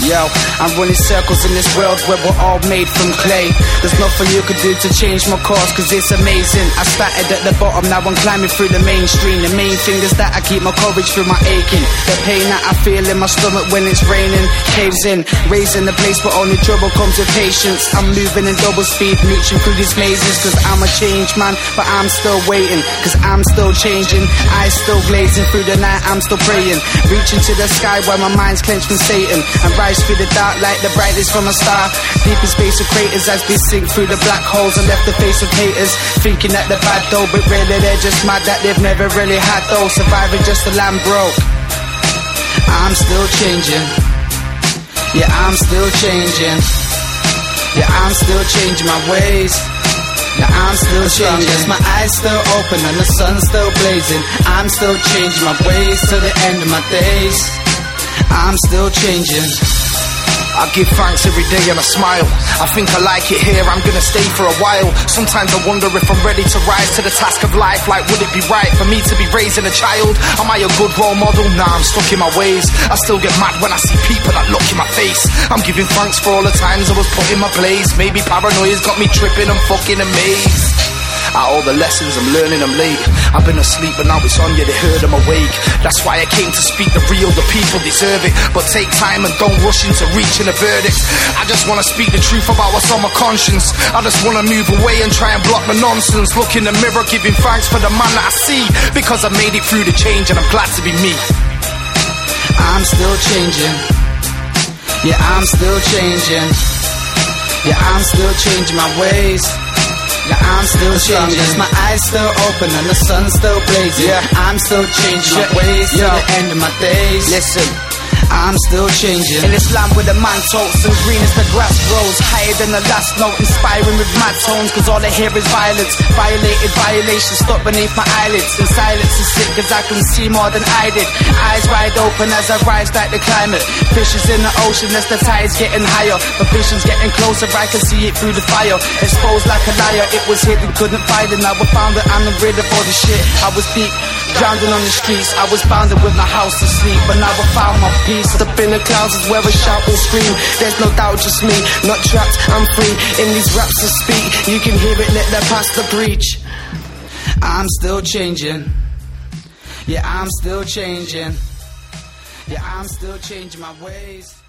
Yo, I'm running circles in this world where we're all made from clay. There's nothing you could do to change my course, cause it's amazing. I started at the bottom, now I'm climbing through the mainstream. The main thing is that I keep my courage through my aching. The pain that I feel in my stomach when it's raining caves in, raising the place where only trouble comes with patience. I'm moving in double speed, reaching through these mazes, cause I'm a changed man, but I'm still waiting, cause I'm still changing. Eyes still glazing through the night, I'm still praying, reaching to the sky where my mind's clenched from Satan, and rise through the dark like the brightest from a star. Deep in space of craters as we sink through the black holes and left the face of haters, thinking that they're bad though, but really they're just mad that they've never really had though. Surviving just a lamb broke. I'm still changing. Yeah, I'm still changing. Yeah, I'm still changing my ways. Yeah, I'm still changing. My eyes still open and the sun's still blazing. I'm still changing my ways to the end of my days. I'm still changing. I give thanks every day and I smile. I think I like it here, I'm gonna stay for a while. Sometimes I wonder if I'm ready to rise to the task of life. Like, would it be right for me to be raising a child? Am I a good role model? Nah, I'm stuck in my ways. I still get mad when I see people that look in my face. I'm giving thanks for all the times I was put in my place. Maybe paranoia's got me tripping and fucking amazed at all the lessons I'm learning, I'm late. I've been asleep but now it's on, yeah, they heard I'm awake. That's why I came to speak the real, the people deserve it. But take time and don't rush into reaching a verdict. I just wanna speak the truth about what's on my conscience. I just wanna move away and try and block the nonsense. Look in the mirror, giving thanks for the man that I see, because I made it through the change and I'm glad to be me. I'm still changing. Yeah, I'm still changing. Yeah, I'm still changing my ways. Yeah, I'm still changing. My eyes still open and the sun's still blazing. Yeah, I'm still changing my ways to the end of my days. Listen, I'm still changing. In this land where the man talks and green as the grass grows, higher than the last note, inspiring with mad tones, cause all I hear is violence. Violated violations stuck beneath my eyelids, and silence is sick cause I can see more than I did. Eyes wide open as I rise like the climate. Fishes in the ocean as the tide's getting higher, but vision's getting closer, I can see it through the fire. Exposed like a liar, it was hidden, couldn't find it. Now I found it, I'm rid of all the shit. I was deep, drowning on the streets. I was bounded with my house to sleep, but now I found my peace. Up in the clouds is where I shout and scream. There's no doubt, just me, not trapped, I'm free. In these raps I speak, you can hear it, let the pastor preach. I'm still changing. Yeah, I'm still changing. Yeah, I'm still changing my ways.